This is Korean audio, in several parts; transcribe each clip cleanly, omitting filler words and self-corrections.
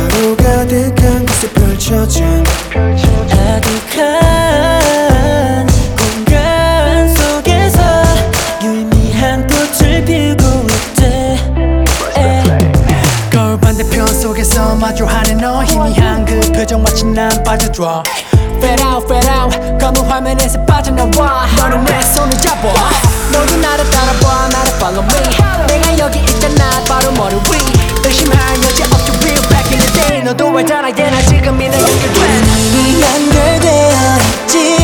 서로 가득한 곳에 펼쳐진 아득한 공간 속에서 유의미한 꽃을 피우고 있대. 거울 반대편 속에서 마주하는 너 희미한 그 표정 마치 난 빠져들어. Fade out, fade out 검은 화면에서 빠져나와. 너는 내 손을 잡아. 너도 나를 따라봐, 나를 follow me. 내가 여기 있잖아, 바로 머리 위. 의심할 여지 없지, real back in the day. 너도 알잖아, 이제 나 지금이 내 연결돼. 이미 연결되어 있지.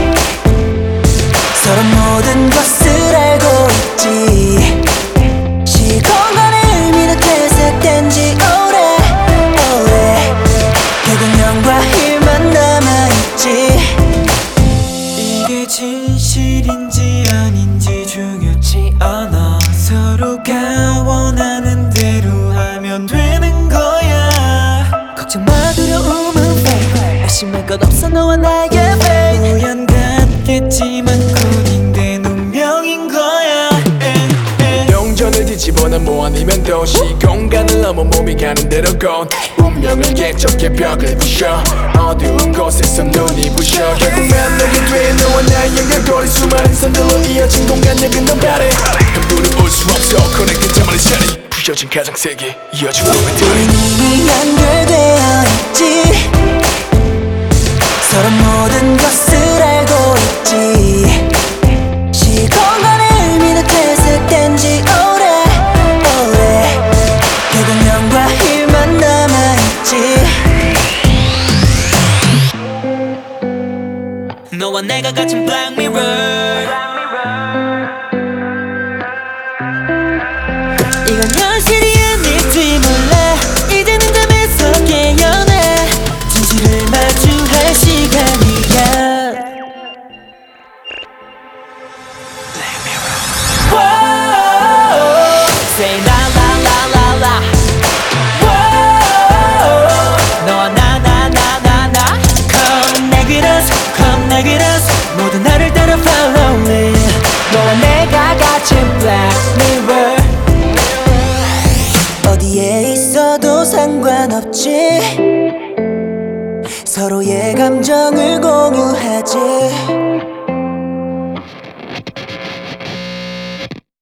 서로 모든 것을 알고 있지. 시공간의 의미는 퇴색된 지 오래 결국 영과 힘만 남아있지. 이게 진실인지 아닌지 중요치 않아. 서로가 원하는 대로 하면 되는 거야. 걱정 마, 두려움은 fake. 의심할 것 없어, 너와 나의 fate. 우연 같겠지만 군인된 운명인 거야. 동전을 뒤집어나 뭐 아니면 도시 공간을 넘어 몸이 가는 대로 곧 운명을 개척해 벽을 부셔. 어두운 곳에서 눈이 부셔. 결국 만나게 돼 너와 나의 연결고리. 수많은 선들로 이어진 공간역은 넌 바래. 함부로 올 수 없어 커넥트 자만의 자리. 부셔진 가상세계 이어진 꿈들이 이미 연결되어 있지. 서로 모든 것을 알고 있지. 시공간의 의미는 퇴색된 지 오래 결국 영과 힘만 남아있지. 너와 내가 같은 black mirror.